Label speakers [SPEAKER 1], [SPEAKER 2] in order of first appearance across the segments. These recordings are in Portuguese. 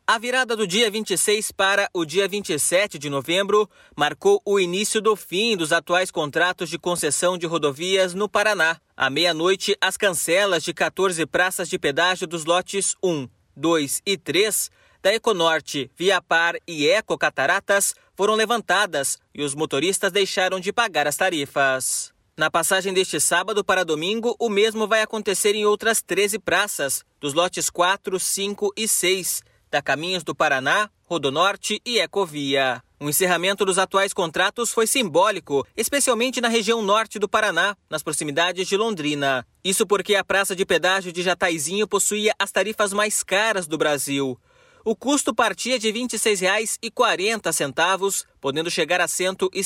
[SPEAKER 1] A virada do dia 26 para o dia 27 de novembro marcou o início do fim dos atuais contratos de concessão de rodovias no Paraná. À meia-noite, as cancelas de 14 praças de pedágio dos lotes 1, 2 e 3 da Econorte, Viapar e Eco Cataratas foram levantadas e os motoristas deixaram de pagar as tarifas. Na passagem deste sábado para domingo, o mesmo vai acontecer em outras 13 praças, dos lotes 4, 5 e 6, da Caminhos do Paraná, Rodonorte e Ecovia. O encerramento dos atuais contratos foi simbólico, especialmente na região norte do Paraná, nas proximidades de Londrina. Isso porque a praça de pedágio de Jataizinho possuía as tarifas mais caras do Brasil. O custo partia de R$ 26,40, podendo chegar a R$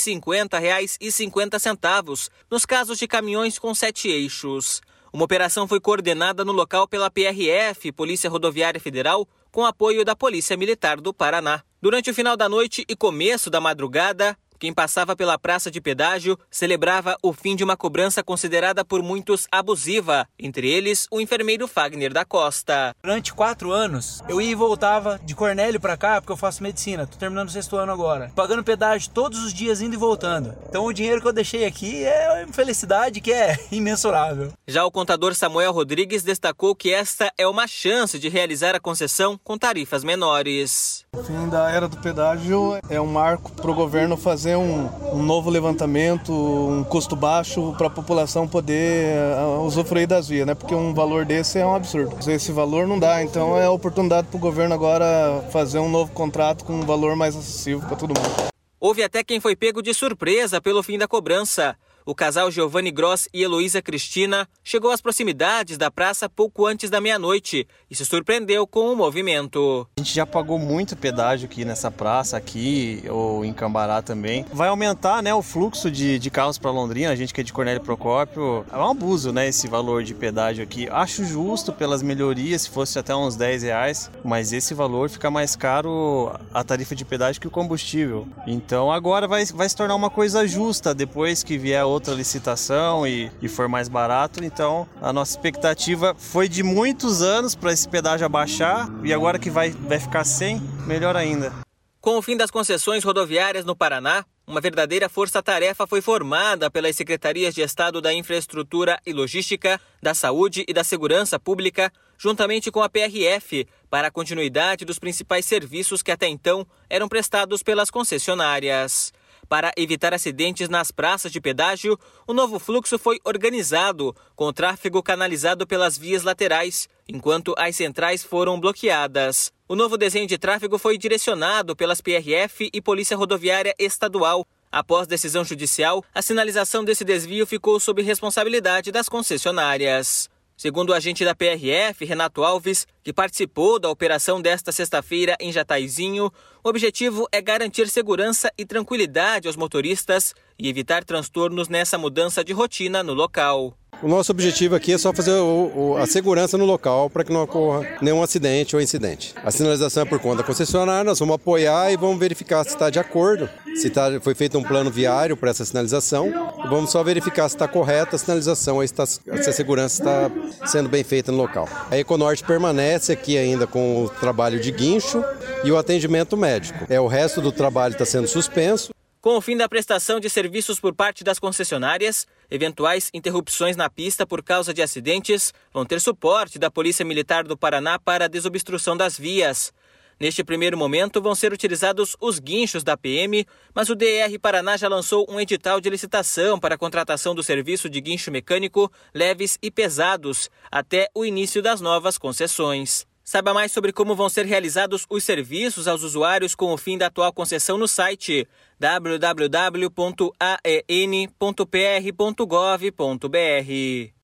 [SPEAKER 1] 150,50 nos casos de caminhões com 7 eixos. Uma operação foi coordenada no local pela PRF, Polícia Rodoviária Federal, com apoio da Polícia Militar do Paraná. Durante o final da noite e começo da madrugada, quem passava pela praça de pedágio celebrava o fim de uma cobrança considerada por muitos abusiva, entre eles o enfermeiro Fagner da Costa.
[SPEAKER 2] Durante 4 anos, eu ia e voltava de Cornélio para cá, porque eu faço medicina, tô terminando o 6º ano agora, pagando pedágio todos os dias indo e voltando. Então o dinheiro que eu deixei aqui é uma felicidade que é imensurável.
[SPEAKER 1] Já o contador Samuel Rodrigues destacou que esta é uma chance de realizar a concessão com tarifas menores.
[SPEAKER 3] O fim da era do pedágio é um marco para o governo fazer um novo levantamento, um custo baixo para a população poder usufruir das vias, né? Porque um valor desse é um absurdo. Esse valor não dá, então é a oportunidade para o governo agora fazer um novo contrato com um valor mais acessível para todo mundo.
[SPEAKER 1] Houve até quem foi pego de surpresa pelo fim da cobrança. O casal Giovanni Gross e Heloísa Cristina chegou às proximidades da praça pouco antes da meia-noite e se surpreendeu com o movimento.
[SPEAKER 4] A gente já pagou muito pedágio aqui nessa praça, aqui ou em Cambará também. Vai aumentar, né, o fluxo de carros para Londrina, a gente que é de Cornélio Procópio. É um abuso, né, esse valor de pedágio aqui. Acho justo pelas melhorias, se fosse até uns R$10, mas esse valor fica mais caro a tarifa de pedágio que o combustível. Então agora vai se tornar uma coisa justa depois que vier outra licitação e for mais barato. Então a nossa expectativa foi de muitos anos para esse pedágio abaixar e agora que vai ficar sem, melhor ainda.
[SPEAKER 1] Com o fim das concessões rodoviárias no Paraná, uma verdadeira força-tarefa foi formada pelas Secretarias de Estado da Infraestrutura e Logística, da Saúde e da Segurança Pública, juntamente com a PRF, para a continuidade dos principais serviços que até então eram prestados pelas concessionárias. Para evitar acidentes nas praças de pedágio, o novo fluxo foi organizado, com o tráfego canalizado pelas vias laterais, enquanto as centrais foram bloqueadas. O novo desenho de tráfego foi direcionado pelas PRF e Polícia Rodoviária Estadual. Após decisão judicial, a sinalização desse desvio ficou sob responsabilidade das concessionárias. Segundo o agente da PRF, Renato Alves, que participou da operação desta sexta-feira em Jataizinho, o objetivo é garantir segurança e tranquilidade aos motoristas e evitar transtornos nessa mudança de rotina no local.
[SPEAKER 5] O nosso objetivo aqui é só fazer a segurança no local para que não ocorra nenhum acidente ou incidente. A sinalização é por conta da concessionária, nós vamos apoiar e vamos verificar se está de acordo, foi feito um plano viário para essa sinalização. E vamos só verificar se está correta a sinalização, se a segurança está sendo bem feita no local. A Econorte permanece aqui ainda com o trabalho de guincho e o atendimento médico. O resto do trabalho está sendo suspenso.
[SPEAKER 1] Com o fim da prestação de serviços por parte das concessionárias, eventuais interrupções na pista por causa de acidentes vão ter suporte da Polícia Militar do Paraná para a desobstrução das vias. Neste primeiro momento vão ser utilizados os guinchos da PM, mas o DR Paraná já lançou um edital de licitação para a contratação do serviço de guincho mecânico leves e pesados até o início das novas concessões. Saiba mais sobre como vão ser realizados os serviços aos usuários com o fim da atual concessão no site www.aen.pr.gov.br.